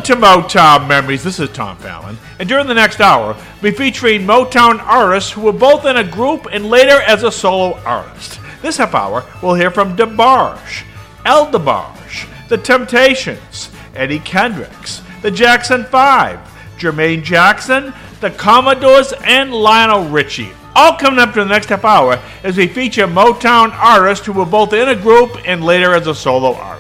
to Motown Memories. This is Tom Fallon. And during the next hour, we'll be featuring Motown artists who were both in a group and later as a solo artist. This half hour, we'll hear from DeBarge, El DeBarge, The Temptations, Eddie Kendricks, the Jackson 5, Jermaine Jackson, the Commodores, and Lionel Richie. All coming up to the next half hour as we feature Motown artists who were both in a group and later as a solo artist.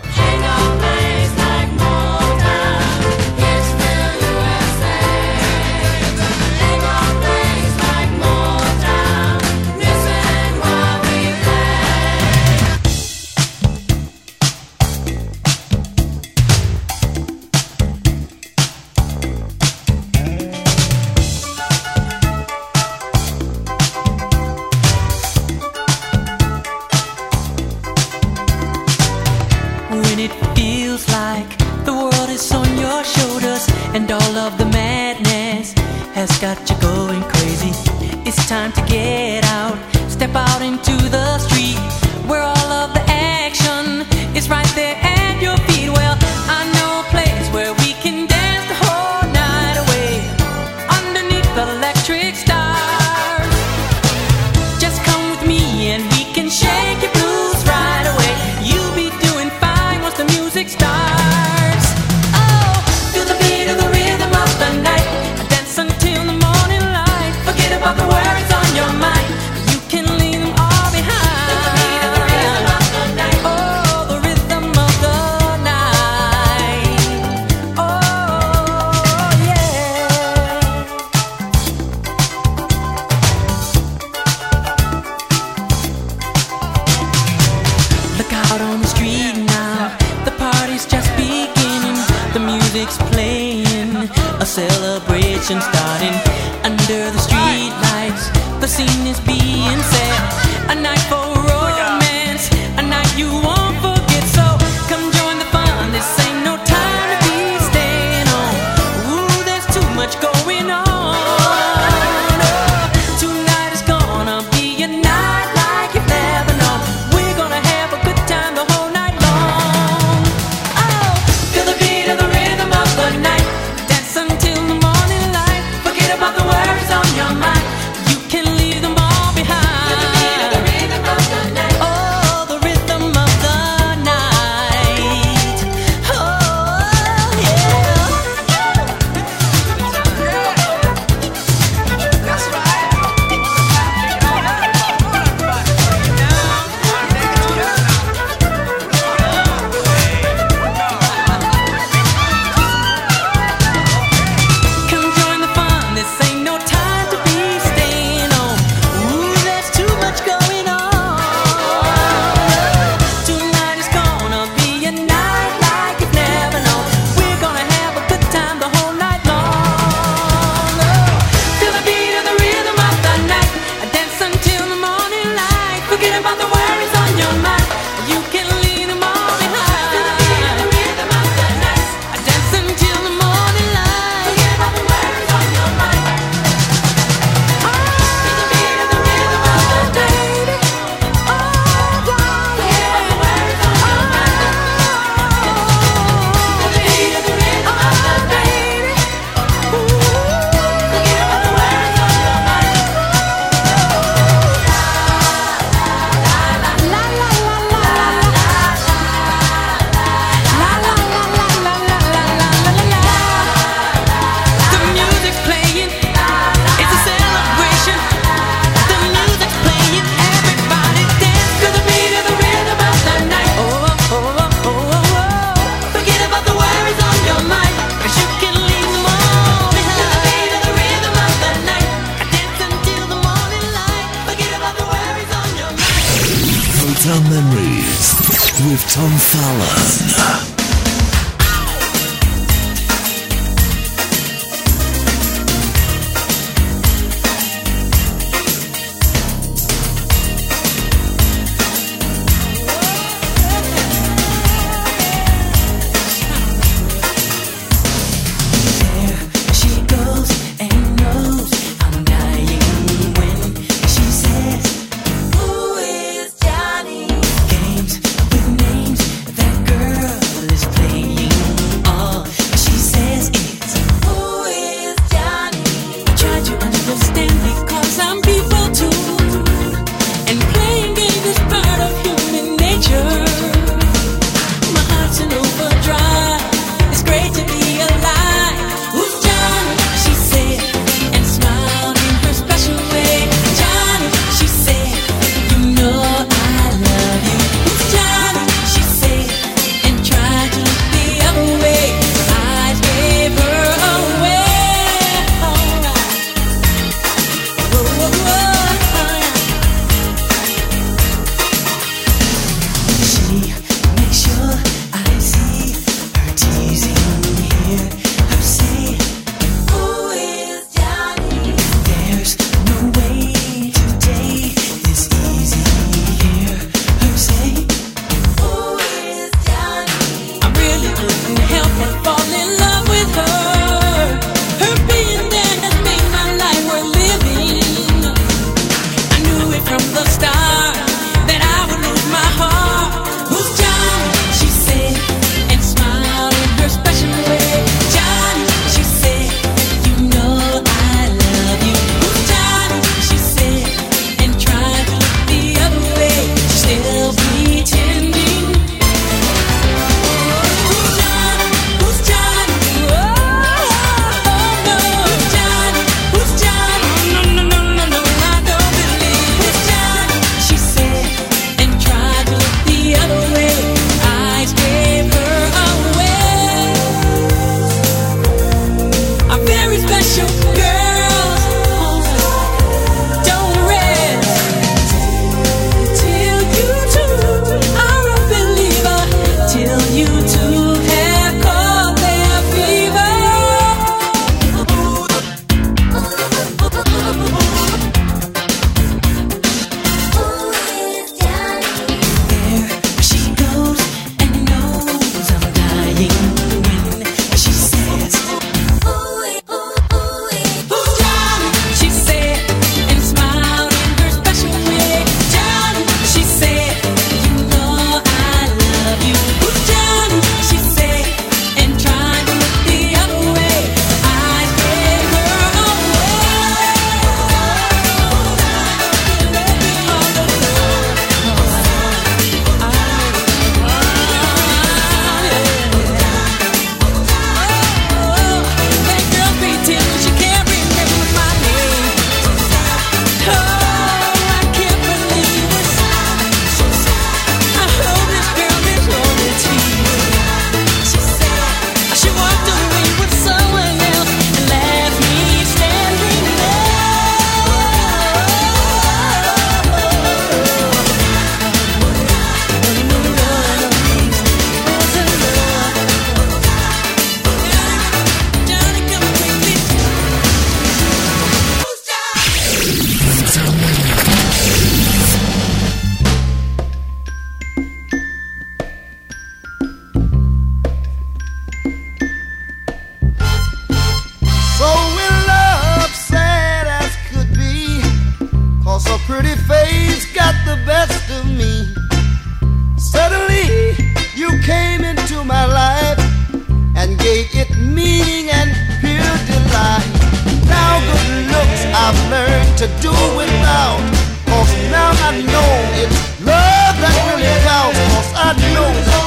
And all of the madness has got you going crazy. It's time to get out, step out into the street, where all of the action is right there at your feet. Well, I know a place where we can dance the whole night away, underneath the electric stars. Just come with me and we can shake your blues right away. You'll be doing fine once the music starts. About the worries on your mind, you can leave them all behind. The rhythm of the night. Oh, the rhythm of the night. Oh, yeah. Look out on the street now, the party's just beginning. The music's playing, a celebration starting. Under the street lights, the scene is being set. A night for romance, a night you won't forget. So come join the fun, this ain't no time to be staying home. Ooh, there's too much going on. Oh, tonight is gonna be a night like you've never known. We're gonna have a good time the whole night long. Oh, feel the beat of the rhythm of the night. Dance until the morning light. Forget about the worries on your mind. You can leave them all behind. Feel the beat of the rhythm of the night. Oh, the rhythm of the night. Oh, yeah. That's right. Come join the fun, this ain't no time to be staying home. Ooh, there's too much going on. Tonight is gonna be a night like you've never known. We're gonna have a good time the whole night long. Oh, feel the beat of the rhythm of the night. Dance until the morning light. Forget about the worries on your mind. You can leave them all behind. Feel the beat of the rhythm of the night. Dance until the morning light. Forget about the worries on your mind. Feel the beat of the rhythm of the night. Oh, forget about the worries on your mind. Feel the beat of the rhythm of the night. Forget about the worries on your mind. La la la la la la la la la. The music's playing, it's a celebration. The music's playing, everybody dance to the beat of the rhythm of the night. Oh, oh, oh, oh, oh, oh. Forget about the worries on your mind, 'cause you can leave them all behind. To the beat of the rhythm of the night. Dance until the morning light. Forget about the worries on your mind. Motown Memories with Tom Fallon. She goes and knows I'm dying when she says, "Who is Johnny?" Games with names, that girl pretty face got the best of me. Suddenly you came into my life and gave it meaning and pure delight. Now good looks I've learned to do without, 'cause now I know it's love that really counts. 'Cause I know that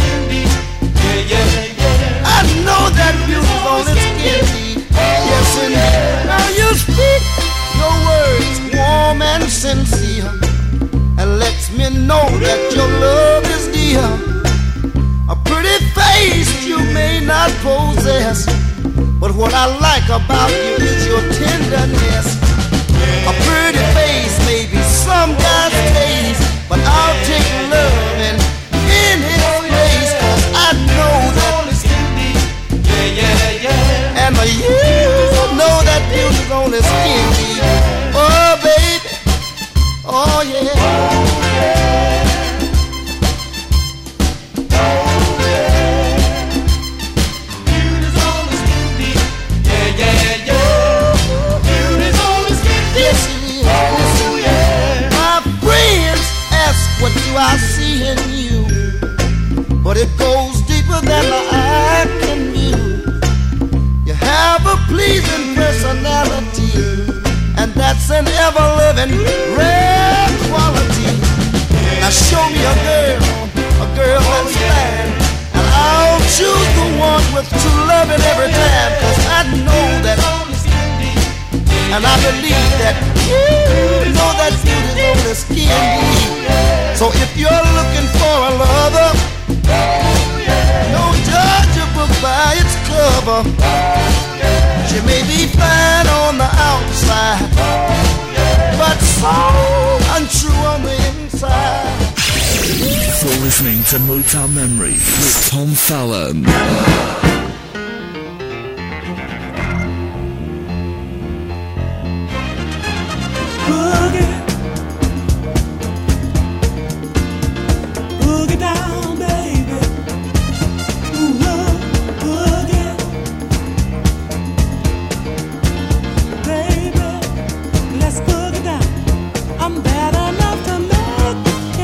I know that beauty's on its skin deep. Yes indeed. Now you speak your words warm and sincere, and lets me know that your love is dear. A pretty face you may not possess, but what I like about you is your tenderness. A pretty face may be some guy's taste, but I'll take love and in his place, 'cause I know that. And you know that beauty's on the skin deep. Oh baby, oh yeah. What do I see in you? But it goes deeper than the eye can view. You have a pleasing personality, and that's an ever-living rare quality. Now show me a girl that's fine, and I'll choose the one with true loving every time. 'Cause I know that, and I believe that you know that beauty's on the skin deep. So if you're looking for a lover, don't judge a book by its cover. She may be fine on the outside, but so untrue on the inside. You're listening to Motown Memories with Tom Fallon.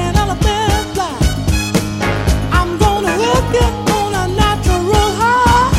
I'm gonna hook you on a natural high.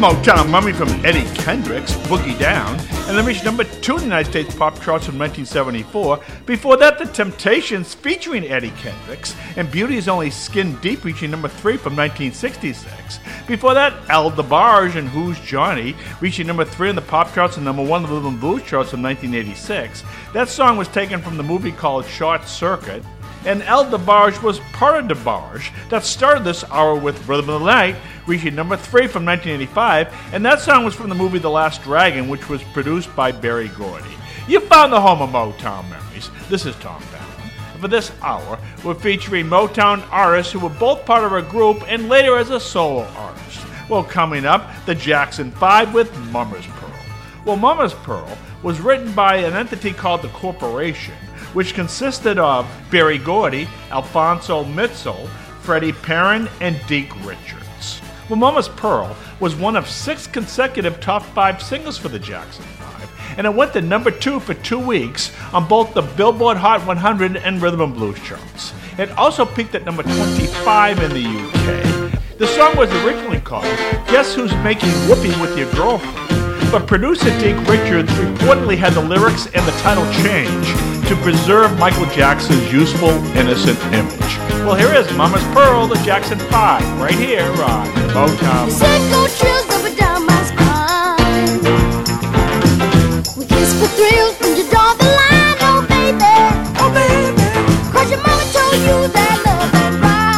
Motown Mummy from Eddie Kendricks, Boogie Down, and then reached number 2 in the United States pop charts from 1974. Before that, The Temptations featuring Eddie Kendricks, and Beauty is Only Skin Deep reaching number 3 from 1966. Before that, El DeBarge and Who's Johnny reaching number 3 in the pop charts and number 1 in the Rhythm and Blues charts from 1986. That song was taken from the movie called Short Circuit. And El DeBarge was part of DeBarge that started this hour with Rhythm of the Night, reaching number 3 from 1985, and that song was from the movie The Last Dragon, which was produced by Berry Gordy. You found the home of Motown memories. This is Tom Fallon. And for this hour, we're featuring Motown artists who were both part of a group and later as a solo artist. Well, coming up, the Jackson 5 with Mama's Pearl. Well, Mama's Pearl was written by an entity called the Corporation, which consisted of Berry Gordy, Alfonso Mitchell, Freddie Perrin, and Deke Richards. Well, Mama's Pearl was one of 6 consecutive top 5 singles for the Jackson 5, and it went to number 2 for 2 weeks on both the Billboard Hot 100 and Rhythm and Blues charts. It also peaked at number 25 in the UK. The song was originally called Guess Who's Making Whoopee with Your Girlfriend? But producer Deke Richards reportedly had the lyrics and the title changed to preserve Michael Jackson's youthful, innocent image. Well, here is Mama's Pearl, the Jackson 5, right here on Motown. Psycho chills up down my spine. We kiss for thrills when you draw the line, oh baby, oh baby. 'Cause your mama told you that love ain't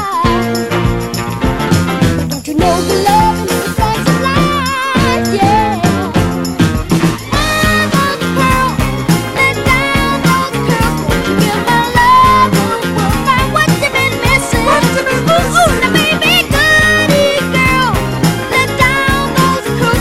right. Don't you know the love is the price of life, yeah. Ooh, now baby, goody girl, let down those curls.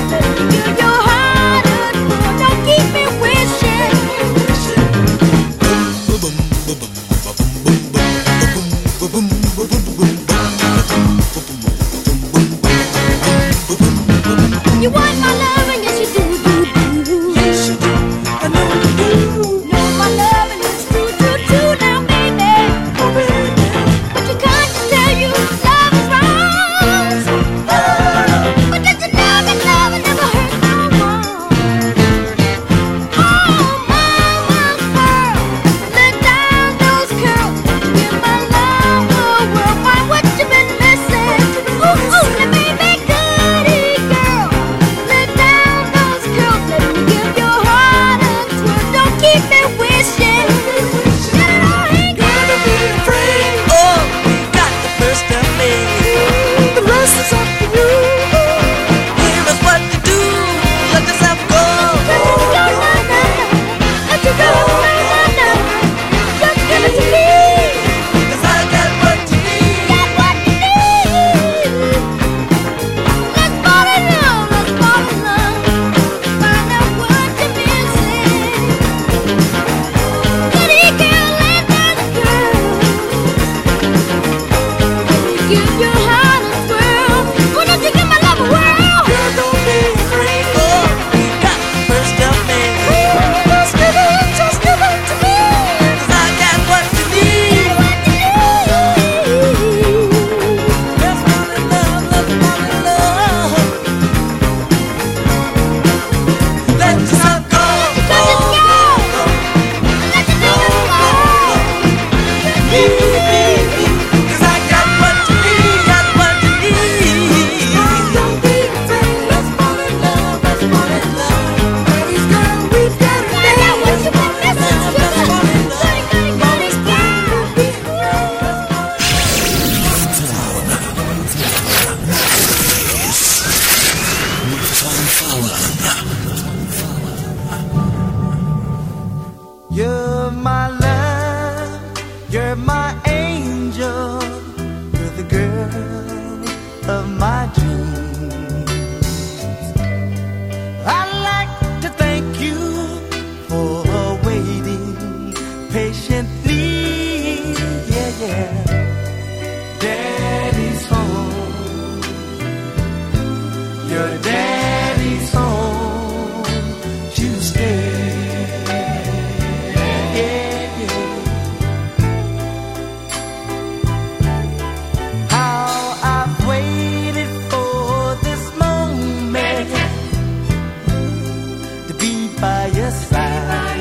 by your side.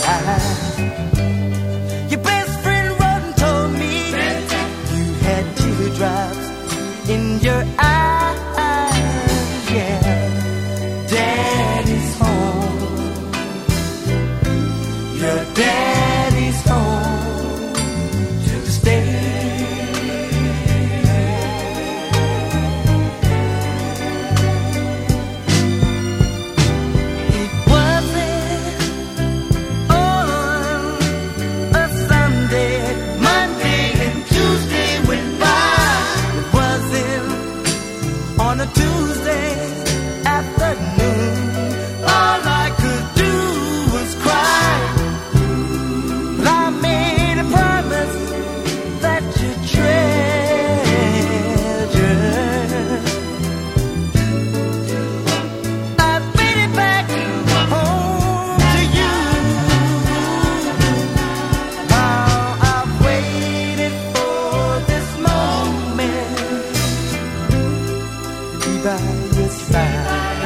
Your best friend wrote and told me you had teardrops in your eyes. Yeah, Daddy's home. Your daddy's home to stay. Tuesday afternoon, all I could do was cry. But I made a promise that you treasure. I made it back home to you. Now I've waited for this moment by your side.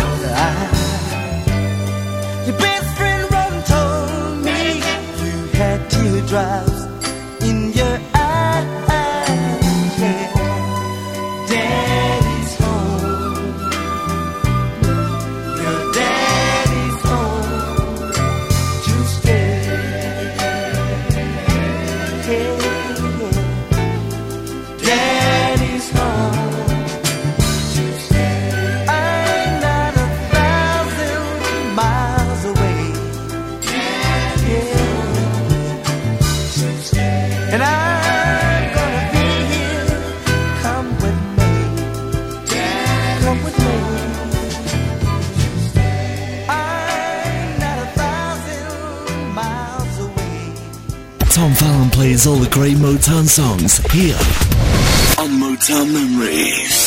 Your best friend wrote and told me you had teardrops in your eyes. Yeah. Daddy's home. Your daddy's home to stay. Yeah. Daddy's home. And I'm gonna be here. Come with me. Come with me. I'm not 1,000 miles away. Tom Fallon plays all the great Motown songs here on Motown Memories.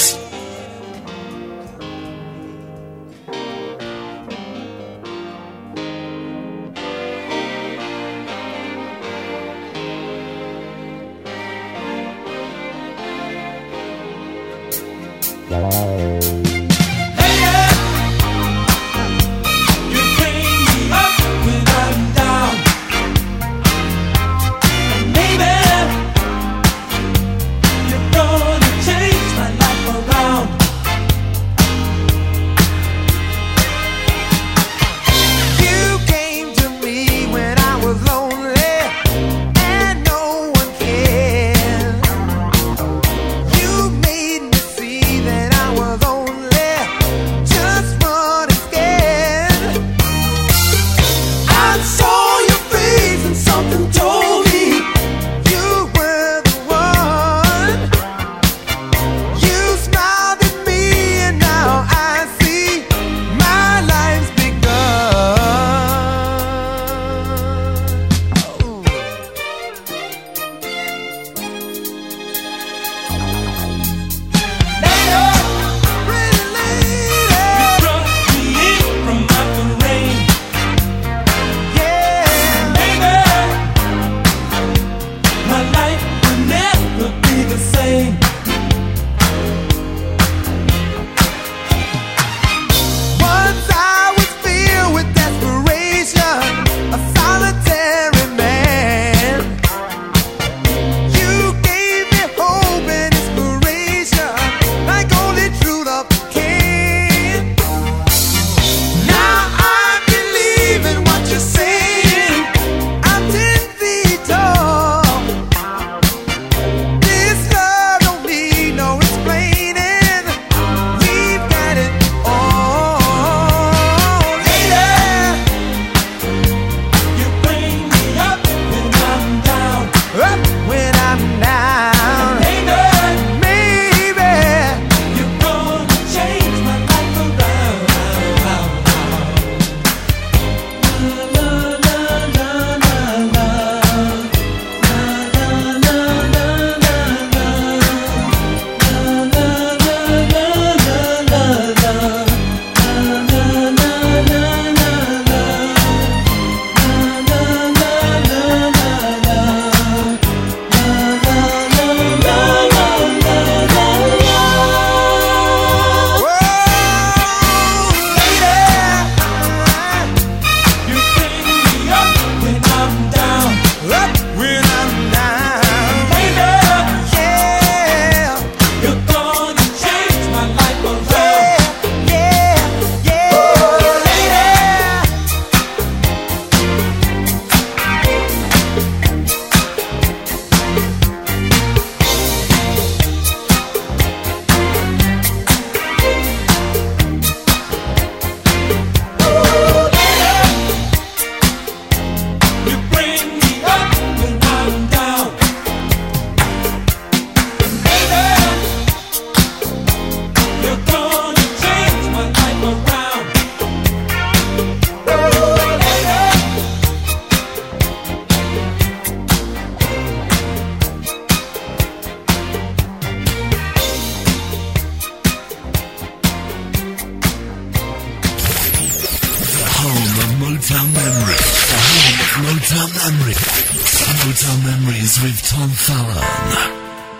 Motown Memories. The home of Motown Memories. Motown Memories with Tom Fallon.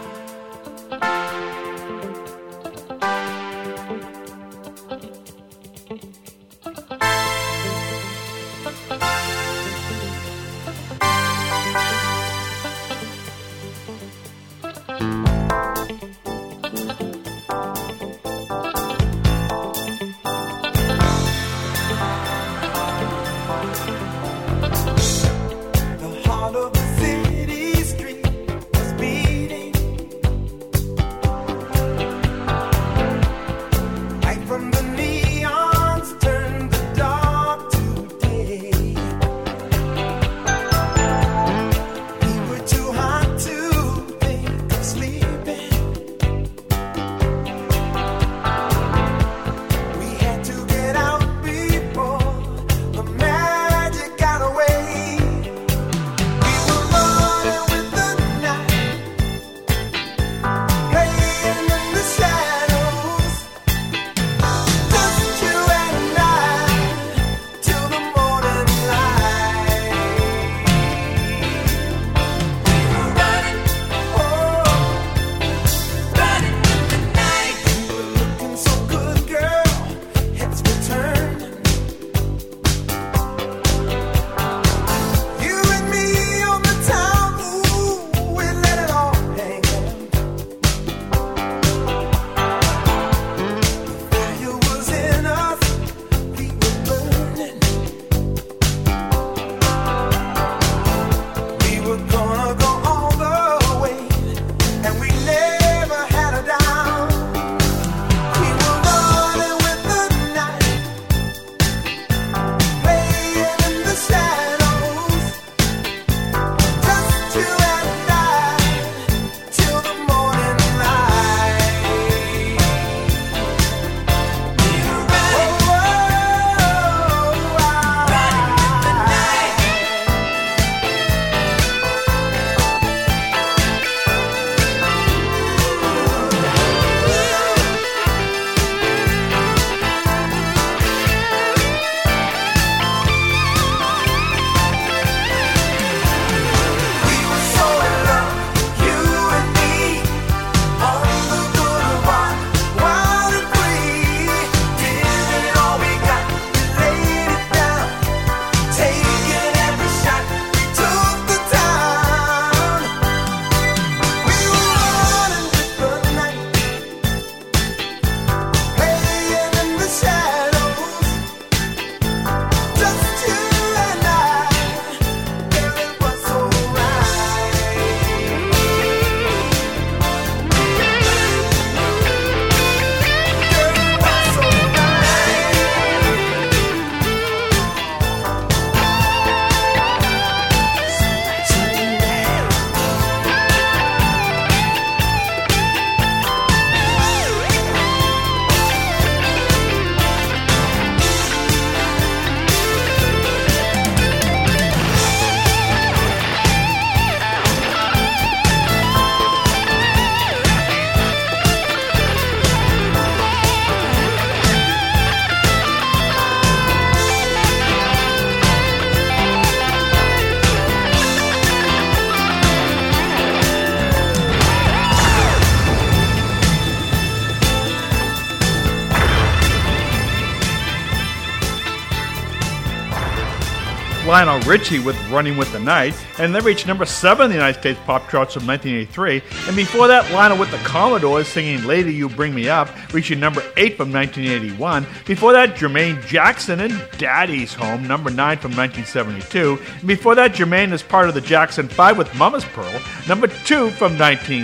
Lionel Richie with Running with the Night, and they reached number 7 in the United States pop charts from 1983. And before that, Lionel with the Commodores singing Lady You Bring Me Up, reaching number 8 from 1981. Before that, Jermaine Jackson and Daddy's Home, number 9 from 1972. And before that, Jermaine is part of the Jackson 5 with Mama's Pearl, number 2 from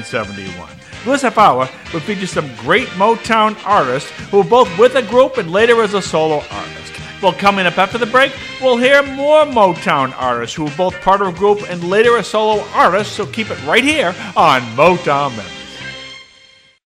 1971. This half hour will feature some great Motown artists who were both with a group and later as a solo artist. Well, coming up after the break, we'll hear more Motown artists who were both part of a group and later as solo artists, so keep it right here on Motown Memories.